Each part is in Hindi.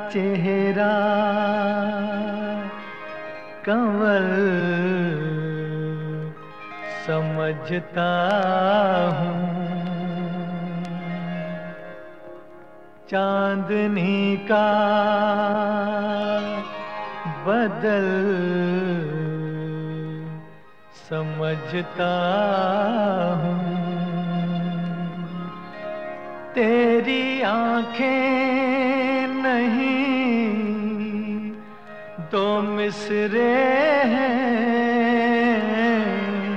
चेहरा कंवल समझता हूँ, चांदनी का बदल समझता हूँ। तेरी आंखें नहीं दो मिसरे हैं,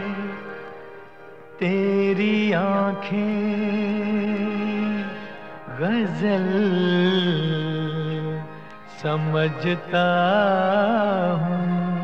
तेरी आंखें गजल समझता हूँ।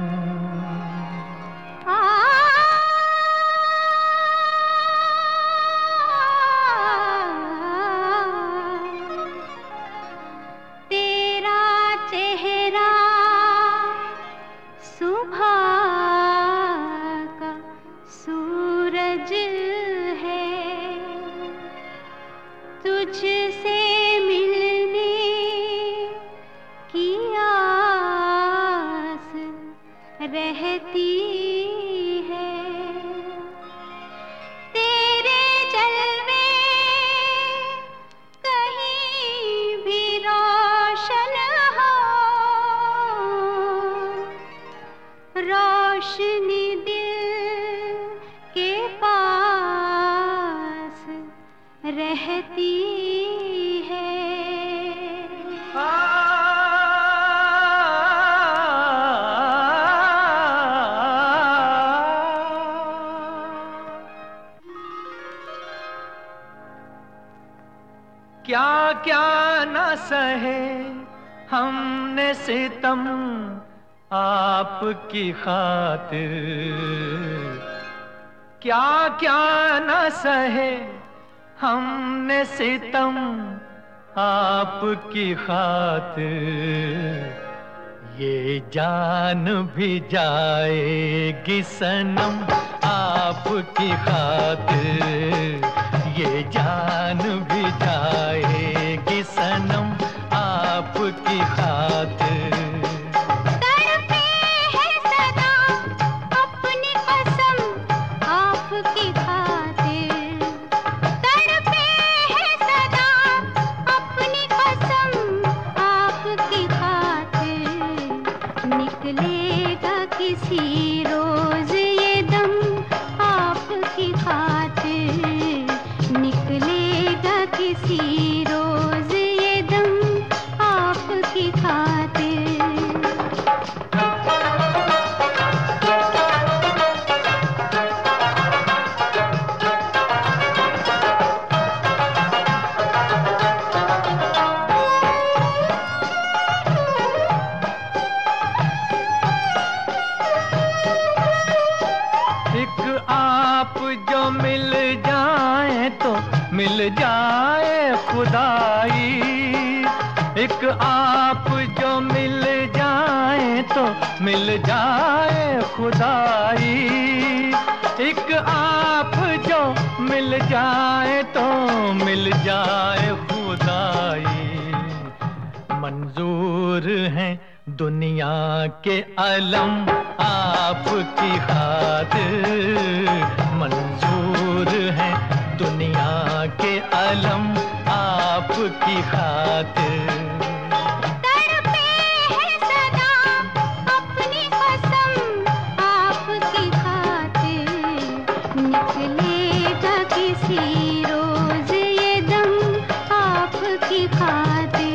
तुझसे मिलने की आस रहती है, तेरे जलवे कहीं भी रोशन हो, रोशनी दिल के पास रहती है। क्या क्या न सहे हमने सितम आपकी खातिर, क्या क्या न सहे हमने सितम आपकी खातिर। ये जान भी जाएगी सनम आपकी खातिर, ये जान भी जाएगी सनम आपकी खातिर। निकलेगा किसी रोज ये दम आपकी खातिर, निकलेगा किसी रोज ये दम आपकी खातिर। आप जो मिल जाए तो मिल जाए खुदाई, एक आप जो मिल जाए तो मिल जाए खुदाई, एक आप जो मिल जाए तो मिल जाए खुदाई। मंजूर हैं दुनिया के अलम आपकी खातिर, मंजूर है दुनिया के अलम आपकी खातिर। तड़पे है सदा अपनी कसम आपकी खातिर, निकलेगा किसी रोज ये दम आपकी खातिर।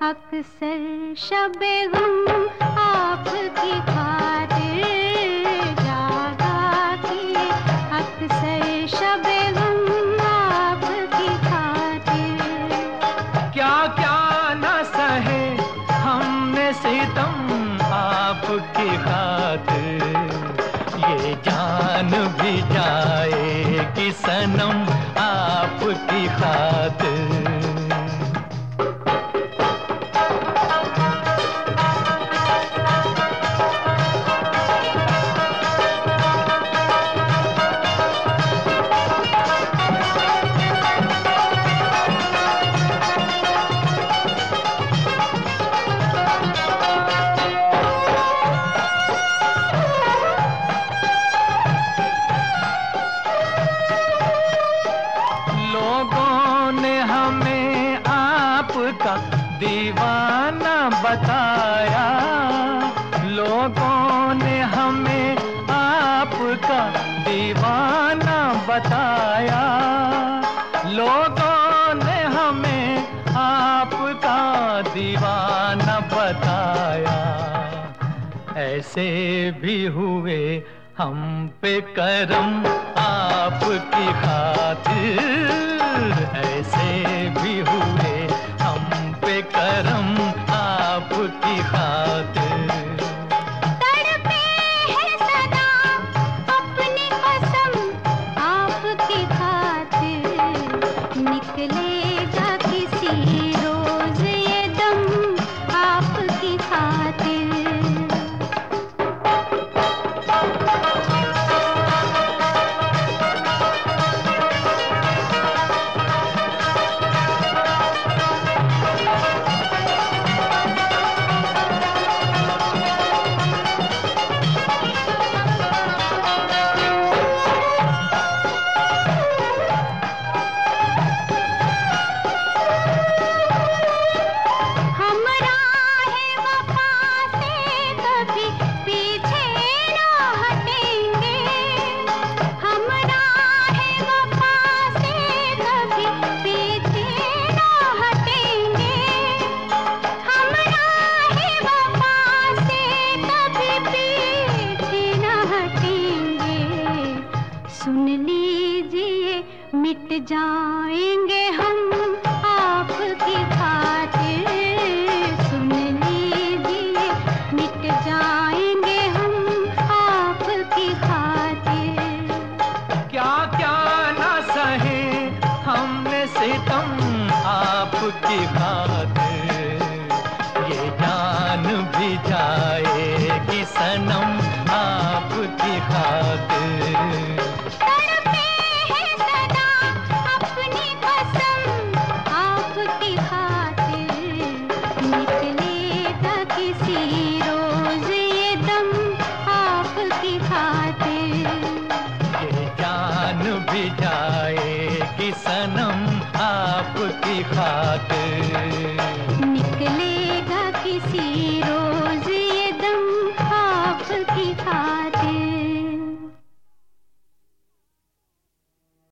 अक्सर शबे गम आपकी खातिर जागा की, अक्सर शबे गम आपकी खातिर। क्या क्या न सहे हमने सितम आपकी खातिर, ये जान भी जाएगी सनम आपकी खातिर। दीवाना बताया, लोगों ने हमें आपका दीवाना बताया, लोगों ने हमें आपका दीवाना बताया। ऐसे भी हुए हम पे करम आपकी खातिर, ऐसे भी हुए हम पे करम आपकी खातिर। तड़पे है सदा अपनी कसम आपकी खातिर, निकलेगा किसी रोज ये दम आपकी खातिर। सुन लीजिए मिट जाएंगे